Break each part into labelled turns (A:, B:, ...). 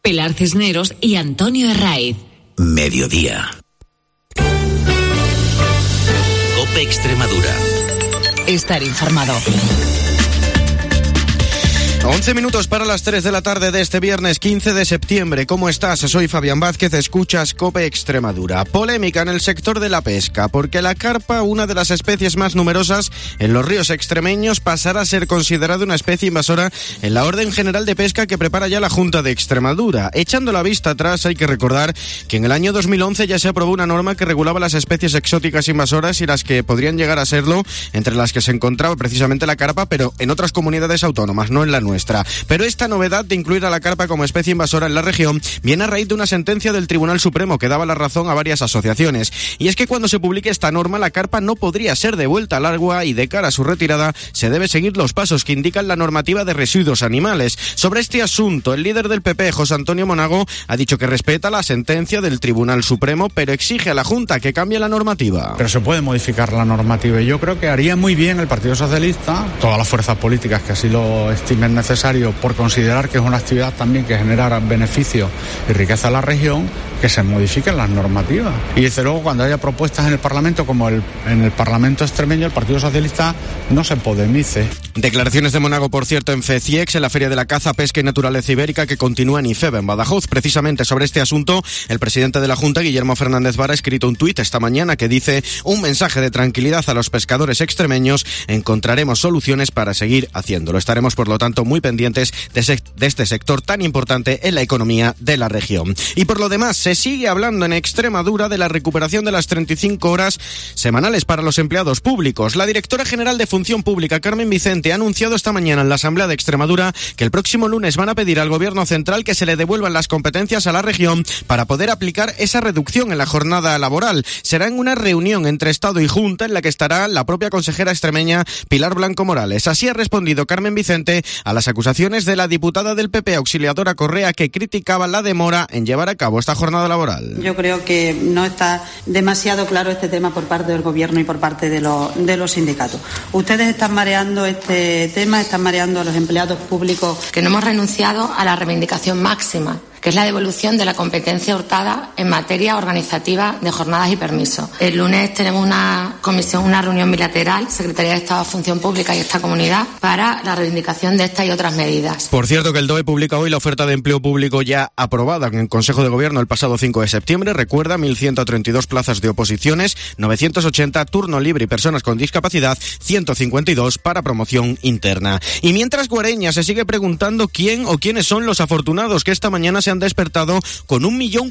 A: Pilar Cisneros y Antonio Herraiz.
B: Mediodía. COPE Extremadura.
A: Estar informado.
C: 11 minutos para las 3 de la tarde de este viernes 15 de septiembre. ¿Cómo estás? Soy Fabián Vázquez, escuchas COPE Extremadura. Polémica en el sector de la pesca, porque la carpa, una de las especies más numerosas en los ríos extremeños, pasará a ser considerada una especie invasora en la Orden General de Pesca que prepara ya la Junta de Extremadura. Echando la vista atrás, hay que recordar que en el año 2011 ya se aprobó una norma que regulaba las especies exóticas invasoras y las que podrían llegar a serlo, entre las que se encontraba precisamente la carpa, pero en otras comunidades autónomas, no en la nuestra. Pero esta novedad de incluir a la carpa como especie invasora en la región viene a raíz de una sentencia del Tribunal Supremo que daba la razón a varias asociaciones. Y es que cuando se publique esta norma, la carpa no podría ser devuelta al agua y de cara a su retirada se debe seguir los pasos que indican la normativa de residuos animales. Sobre este asunto, el líder del PP, José Antonio Monago, ha dicho que respeta la sentencia del Tribunal Supremo, pero exige a la Junta que cambie la normativa.
D: Pero se puede modificar la normativa y yo creo que haría muy bien el Partido Socialista, todas las fuerzas políticas que así lo estimen necesario por considerar que es una actividad también que genera beneficio y riqueza a la región, que se modifiquen las normativas. Y desde luego cuando haya propuestas en el Parlamento, como en el Parlamento extremeño, el Partido Socialista no se podemice.
C: Declaraciones de Monago, por cierto, en FECIEX, en la Feria de la Caza, Pesca y Naturaleza Ibérica, que continúa en IFEB, en Badajoz. Precisamente sobre este asunto, el presidente de la Junta, Guillermo Fernández Vara, ha escrito un tuit esta mañana que dice: un mensaje de tranquilidad a los pescadores extremeños, encontraremos soluciones para seguir haciéndolo. Estaremos, por lo tanto, muy pendientes de este sector tan importante en la economía de la región. Y por lo demás, se sigue hablando en Extremadura de la recuperación de las 35 horas semanales para los empleados públicos. La directora general de Función Pública, Carmen Vicente, ha anunciado esta mañana en la Asamblea de Extremadura que el próximo lunes van a pedir al Gobierno central que se le devuelvan las competencias a la región para poder aplicar esa reducción en la jornada laboral. Será en una reunión entre Estado y Junta en la que estará la propia consejera extremeña Pilar Blanco Morales. Así ha respondido Carmen Vicente a las acusaciones de la diputada del PP, Auxiliadora Correa, que criticaba la demora en llevar a cabo esta jornada laboral.
E: Yo creo que no está demasiado claro este tema por parte del Gobierno y por parte de los sindicatos. Ustedes están mareando este tema, están mareando a los empleados públicos.
F: Que no hemos renunciado a la reivindicación máxima, que es la devolución de la competencia hurtada en materia organizativa de jornadas y permisos. El lunes tenemos una reunión bilateral, Secretaría de Estado de Función Pública y esta comunidad, para la reivindicación de estas y otras medidas.
C: Por cierto, que el DOE publica hoy la oferta de empleo público ya aprobada en el Consejo de Gobierno el pasado 5 de septiembre. Recuerda, 1.132 plazas de oposiciones, 980 turno libre y personas con discapacidad, 152 para promoción interna. Y mientras Guareña se sigue preguntando quién o quiénes son los afortunados que esta mañana se han despertado con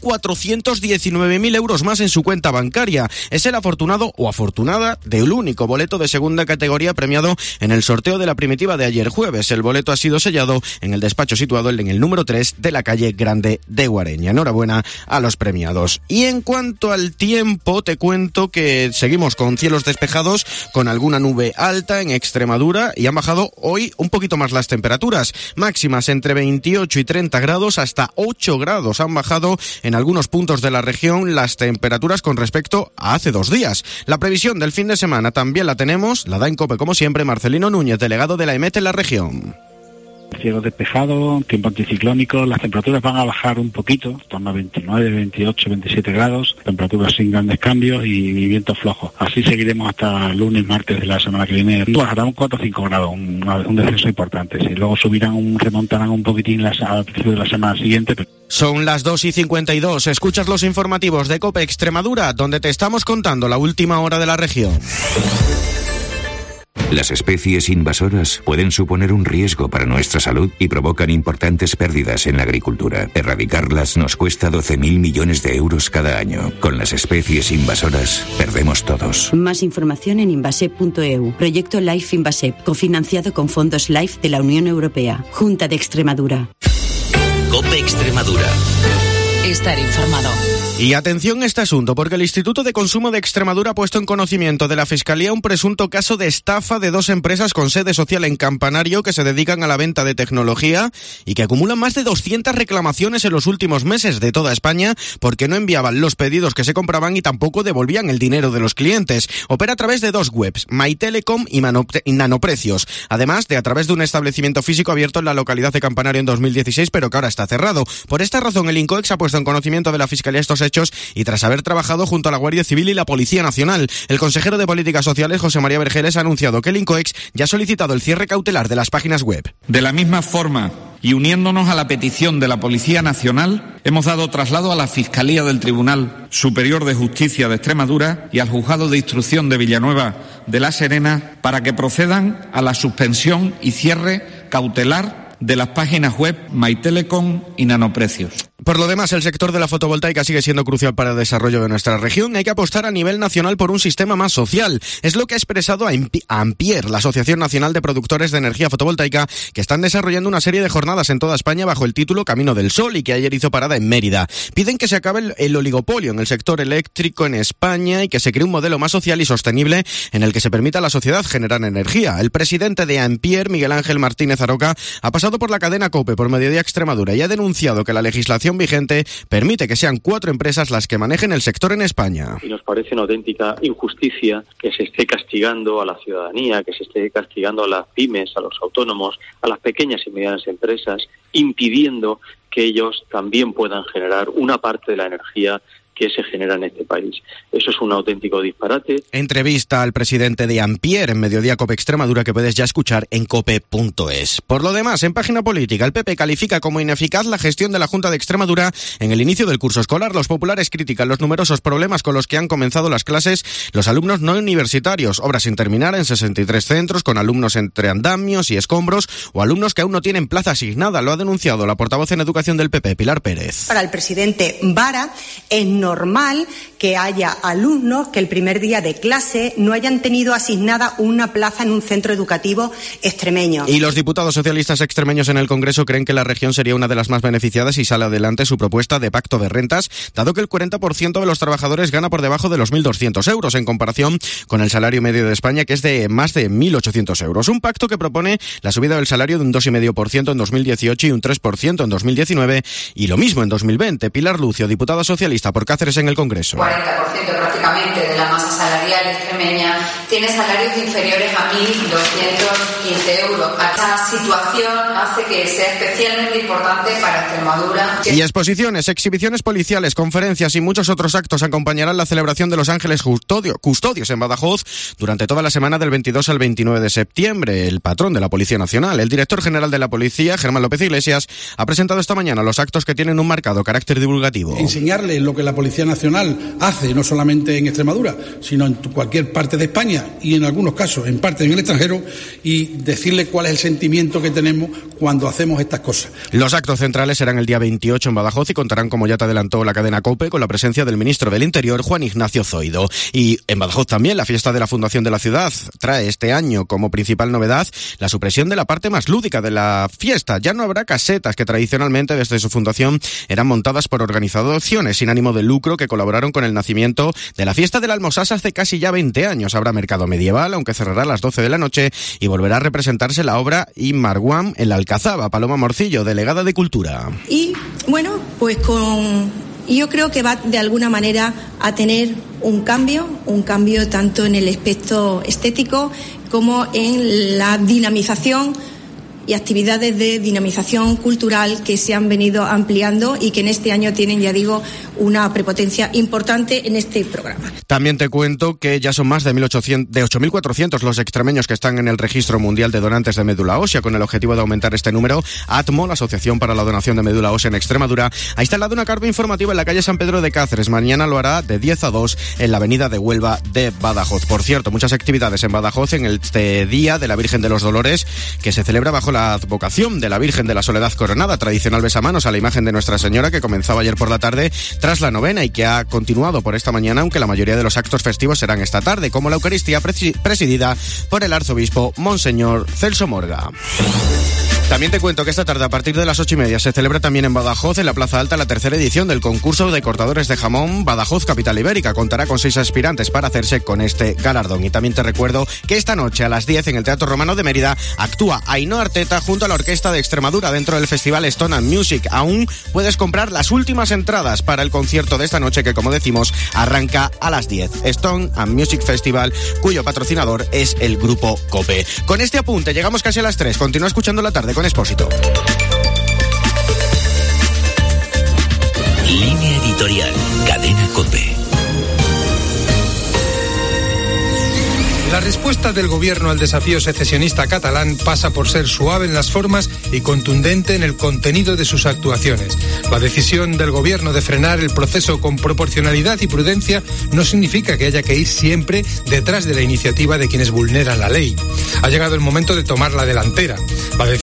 C: 1.419.000 euros más en su cuenta bancaria. Es el afortunado o afortunada del único boleto de segunda categoría premiado en el sorteo de la primitiva de ayer jueves. El boleto ha sido sellado en el despacho situado en el número 3 de la calle Grande de Guareña. Enhorabuena a los premiados. Y en cuanto al tiempo, te cuento que seguimos con cielos despejados, con alguna nube alta en Extremadura, y han bajado hoy un poquito más las temperaturas. Máximas entre 28 y 30 grados, hasta 8 grados han bajado en algunos puntos de la región las temperaturas con respecto a hace 2 días. La previsión del fin de semana también la tenemos, la da en COPE como siempre Marcelino Núñez, delegado de la EMET en la región.
G: Cielo despejado, tiempo anticiclónico, las temperaturas van a bajar un poquito, en torno a 29, 28, 27 grados, temperaturas sin grandes cambios y vientos flojos. Así seguiremos hasta lunes, martes de la semana que viene. Bajarán 4 o 5 grados, un descenso importante. Si luego remontarán un poquitín al principio de la semana siguiente.
C: Son las 2:52, escuchas los informativos de COPE Extremadura, donde te estamos contando la última hora de la región.
H: Las especies invasoras pueden suponer un riesgo para nuestra salud y provocan importantes pérdidas en la agricultura. Erradicarlas nos cuesta 12.000 millones de euros cada año. Con las especies invasoras, perdemos todos.
I: Más información en invasep.eu. Proyecto Life Invasep, cofinanciado con fondos LIFE de la Unión Europea. Junta de Extremadura.
B: COPE Extremadura.
A: Estar informado.
C: Y atención a este asunto, porque el Instituto de Consumo de Extremadura ha puesto en conocimiento de la Fiscalía un presunto caso de estafa de 2 empresas con sede social en Campanario que se dedican a la venta de tecnología y que acumulan más de 200 reclamaciones en los últimos meses de toda España porque no enviaban los pedidos que se compraban y tampoco devolvían el dinero de los clientes. Opera a través de 2 webs, MyTelecom y Nanoprecios, además de a través de un establecimiento físico abierto en la localidad de Campanario en 2016, pero que ahora está cerrado. Por esta razón, el INCOEX ha puesto en conocimiento de la Fiscalía estos hechos y tras haber trabajado junto a la Guardia Civil y la Policía Nacional. El consejero de Políticas Sociales, José María Vergeles, ha anunciado que el INCOEX ya ha solicitado el cierre cautelar de las páginas web.
J: De la misma forma, y uniéndonos a la petición de la Policía Nacional, hemos dado traslado a la Fiscalía del Tribunal Superior de Justicia de Extremadura y al Juzgado de Instrucción de Villanueva de la Serena para que procedan a la suspensión y cierre cautelar de las páginas web MyTelecom y Nanoprecios.
C: Por lo demás, el sector de la fotovoltaica sigue siendo crucial para el desarrollo de nuestra región. Hay que apostar a nivel nacional por un sistema más social. Es lo que ha expresado Ampier, la Asociación Nacional de Productores de Energía Fotovoltaica, que están desarrollando una serie de jornadas en toda España bajo el título Camino del Sol y que ayer hizo parada en Mérida. Piden que se acabe el oligopolio en el sector eléctrico en España y que se cree un modelo más social y sostenible en el que se permita a la sociedad generar energía. El presidente de Ampier, Miguel Ángel Martínez Aroca, ha pasado por la cadena COPE por Mediodía Extremadura y ha denunciado que la legislación vigente permite que sean 4 empresas las que manejen el sector en España.
K: Y nos parece una auténtica injusticia que se esté castigando a la ciudadanía, que se esté castigando a las pymes, a los autónomos, a las pequeñas y medianas empresas, impidiendo que ellos también puedan generar una parte de la energía que se genera en este país. Eso es un auténtico disparate.
C: Entrevista al presidente de Ampier en Mediodía COPE Extremadura que puedes ya escuchar en cope.es. Por lo demás, en página política, el PP califica como ineficaz la gestión de la Junta de Extremadura en el inicio del curso escolar. Los populares critican los numerosos problemas con los que han comenzado las clases los alumnos no universitarios, obras sin terminar en 63 centros, con alumnos entre andamios y escombros o alumnos que aún no tienen plaza asignada. Lo ha denunciado la portavoz en Educación del PP, Pilar Pérez.
L: Para el presidente Vara es normal que haya alumnos que el primer día de clase no hayan tenido asignada una plaza en un centro educativo extremeño.
C: Y los diputados socialistas extremeños en el Congreso creen que la región sería una de las más beneficiadas si sale adelante su propuesta de pacto de rentas, dado que el 40% de los trabajadores gana por debajo de los 1.200 euros en comparación con el salario medio de España, que es de más de 1.800 euros. Un pacto que propone la subida del salario de un 2,5% en 2018 y un 3% en 2019 y lo mismo en 2020. Pilar Lucio, diputada socialista por Cáceres en el Congreso.
M: 40% prácticamente de la masa salarial extremeña tiene salarios inferiores a 1.215 euros. Esta situación hace que sea especialmente importante para Extremadura.
C: Y exposiciones, exhibiciones policiales, conferencias y muchos otros actos acompañarán la celebración de los Ángeles Custodios en Badajoz durante toda la semana del 22 al 29 de septiembre. El patrón de la Policía Nacional, el director general de la Policía, Germán López Iglesias, ha presentado esta mañana los actos que tienen un marcado carácter divulgativo.
N: Enseñarle lo que la Policía Nacional hace, no solamente en Extremadura, sino en cualquier parte de España y en algunos casos en parte en el extranjero, y decirle cuál es el sentimiento que tenemos cuando hacemos estas cosas.
C: Los actos centrales serán el día 28 en Badajoz y contarán, como ya te adelantó la cadena COPE, con la presencia del ministro del Interior, Juan Ignacio Zoido. Y en Badajoz también la fiesta de la Fundación de la Ciudad trae este año como principal novedad la supresión de la parte más lúdica de la fiesta. Ya no habrá casetas que tradicionalmente desde su fundación eran montadas por organizaciones sin ánimo de lucro que colaboraron con el nacimiento de la fiesta del Almosás hace casi ya 20 años. Habrá mercado medieval, aunque cerrará a las 12 de la noche, y volverá a representarse la obra Imarguam en la Alcazaba. Paloma Morcillo, delegada de Cultura.
O: Y bueno, pues yo creo que va de alguna manera a tener un cambio tanto en el aspecto estético como en la dinamización y actividades de dinamización cultural que se han venido ampliando y que en este año tienen, ya digo, una prepotencia importante en este programa.
C: También te cuento que ya son más de 8.400 los extremeños que están en el Registro Mundial de Donantes de Médula Ósea. Con el objetivo de aumentar este número, ATMO, la Asociación para la Donación de Médula Ósea en Extremadura, ha instalado una carpa informativa en la calle San Pedro de Cáceres. Mañana lo hará de 10 a 2 en la avenida de Huelva de Badajoz. Por cierto, muchas actividades en Badajoz en este Día de la Virgen de los Dolores, que se celebra bajo la advocación de la Virgen de la Soledad Coronada, tradicional besamanos a la imagen de Nuestra Señora, que comenzaba ayer por la tarde tras la novena y que ha continuado por esta mañana, aunque la mayoría de los actos festivos serán esta tarde, como la Eucaristía presidida por el arzobispo Monseñor Celso Morga. También te cuento que esta tarde a partir de las 8:30 se celebra también en Badajoz, en la Plaza Alta, la tercera edición del concurso de cortadores de jamón Badajoz Capital Ibérica. Contará con 6 aspirantes para hacerse con este galardón. Y también te recuerdo que esta noche a las 10 en el Teatro Romano de Mérida actúa Ainhoa Arteta junto a la Orquesta de Extremadura dentro del Festival Stone and Music. Aún puedes comprar las últimas entradas para el concierto de esta noche que, como decimos, arranca a las 10. Stone and Music Festival, cuyo patrocinador es el Grupo COPE. Con este apunte llegamos casi a las 3. Continúa escuchando La Tarde con Expósito.
B: Línea editorial, Cadena COPE.
P: La respuesta del gobierno al desafío secesionista catalán pasa por ser suave en las formas y contundente en el contenido de sus actuaciones. La decisión del gobierno de frenar el proceso con proporcionalidad y prudencia no significa que haya que ir siempre detrás de la iniciativa de quienes vulneran la ley. Ha llegado el momento de tomar la delantera.